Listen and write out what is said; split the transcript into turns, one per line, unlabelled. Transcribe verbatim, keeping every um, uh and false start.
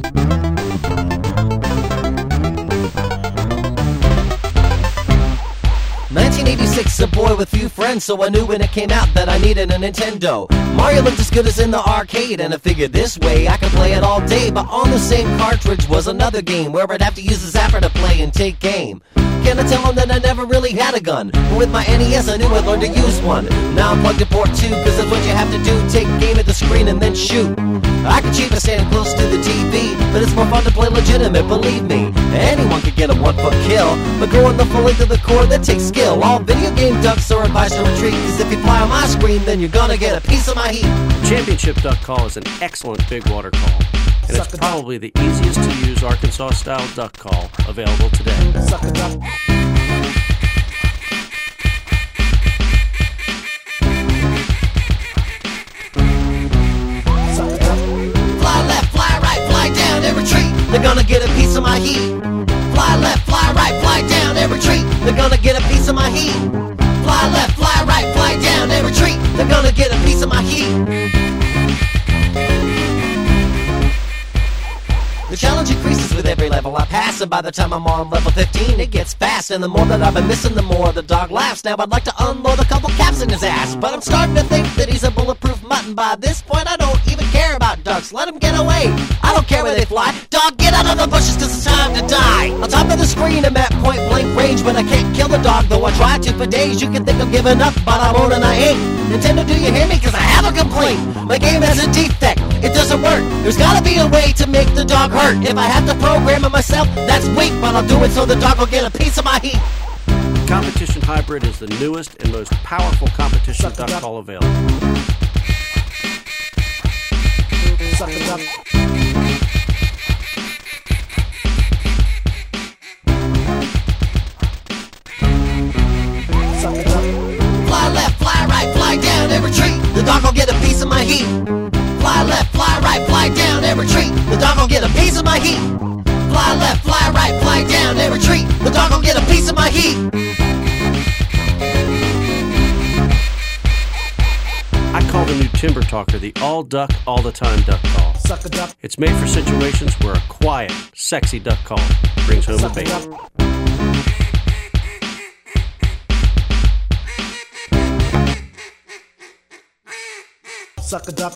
nineteen eighty-six, a boy with few friends, so I knew when it came out that I needed a Nintendo. Mario looked as good as in the arcade, and I figured this way I could play it all day. But on the same cartridge was another game where I'd have to use a zapper to play and take aim. Can I tell them that I never really had a gun? But with my N E S I knew I'd learn to use one. Now I'm plugged to port two, cause that's what you have to do. Take aim at the screen and then shoot. I can cheat by standing close to the T V, but it's more fun to play legitimate, believe me. Anyone could get a one-foot kill, but going the full length of the core, that takes skill. All video game ducks are advised to retreat, cause if you fly on my screen, then you're gonna get a piece of my heat.
Championship duck call is an excellent big water call, and it's probably the easiest to use Arkansas-style duck call available today.
Suck a duck.
Fly left, fly right, fly down and retreat. They're gonna get a piece of my heat. Fly left, fly right, fly down and retreat. They're gonna get a piece of my heat. Fly left, fly right, fly down and retreat. They're gonna get a piece of my heat. The challenge increases with every level I pass, and by the time I'm on level fifteen, it gets fast. And the more that I've been missing, the more the dog laughs. Now I'd like to unload a couple caps in his ass, but I'm starting to think that he's a bulletproof mutton. By this point, I don't even care about ducks. Let him get away. I don't care where they fly. Dog, get out of the bushes, cause it's time to die. On top of the screen, I'm at point blank range, but I can't kill the dog, though I try to for days. You can think I'm giving up, but I won't and I ain't. Nintendo, do you hear me? Cause I have a complaint. My game has a defect. It doesn't work. There's gotta be a way to make the dog hurt. If I have to program it myself, that's weak, but I'll do it so the dog will get a piece of my heat.
Competition Hybrid is the newest and most powerful competition duck call available.
Suck a duck. Suck a duck.
Fly left, fly right, fly down and retreat. The dog will get a piece of my heat. Fly left, fly right, fly down and retreat. The dog will get a piece of my heat. Fly left, fly right, fly down and retreat. The dog will get a piece of my heat.
I call the new Timber Talker the all-duck, all-the-time duck call.
Suck a duck.
It's made for situations where a quiet, sexy duck call brings home a baby.
Suck a duck.